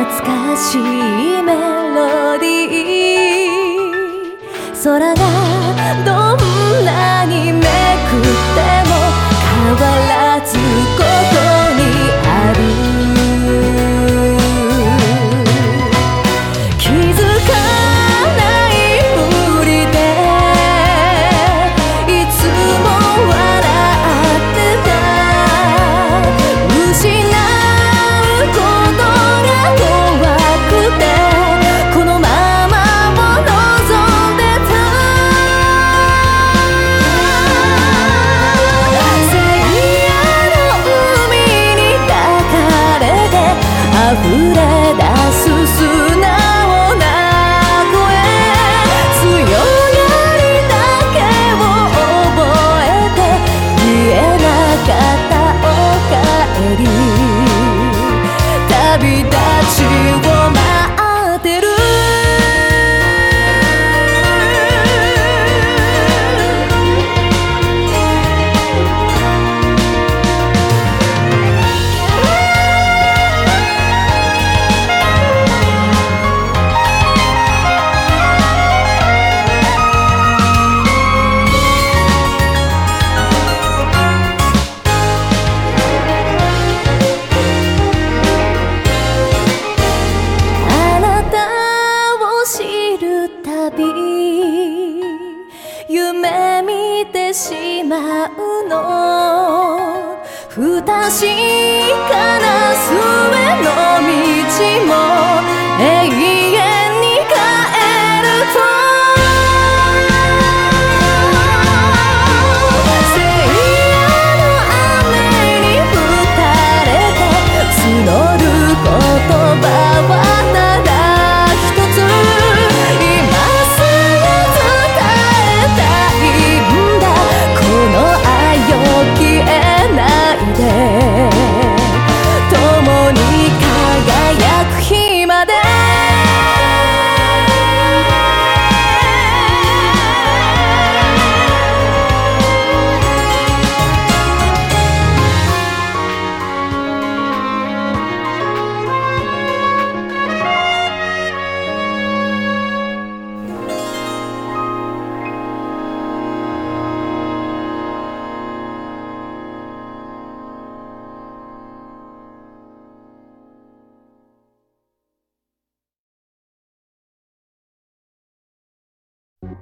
懐かしいメロディー、空がどんなにめくっても変わらずここにある。気づかないふりでいつも笑ってた。失うことが怖くてこのままを望んでた。聖夜の海に抱かれて溢れ出す素直な声、強がりだけを覚えて言えなかったおかえり、旅立ちを待ってる。